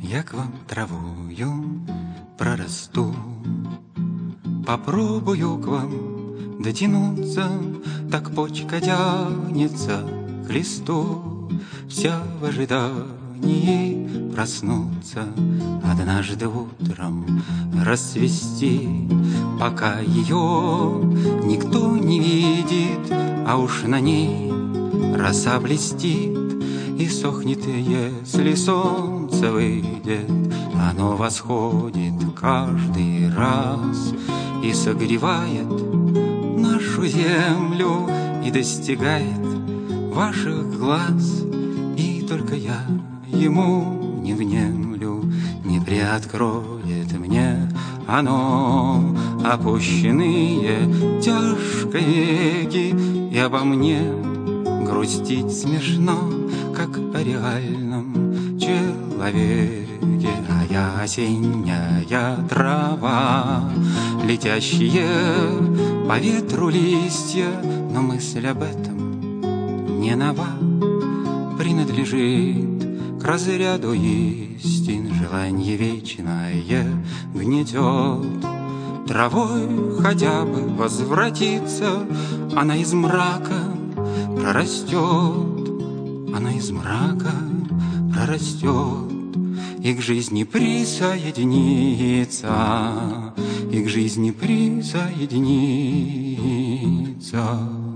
Я к вам травою прорасту, попробую к вам дотянуться, так почка тянется к листу, вся в ожидании проснуться, однажды утром расцвести, пока ее никто не видит, а уж на ней роса блестит и сохнет, если солнце выйдет. Оно восходит каждый раз и согревает нашу землю и достигает ваших глаз. И только я ему не внемлю, не приоткроет мне оно опущенные тяжкие веки, и обо мне грустить смешно, как о реальном человеке. А я осенняя трава, летящие по ветру листья, но мысль об этом не нова, принадлежит к разряду истин. Желанье вечное гнетет, травой хотя бы возвратиться, она из мрака прорастет, она из мрака прорастет и к жизни присоединится, и к жизни присоединится.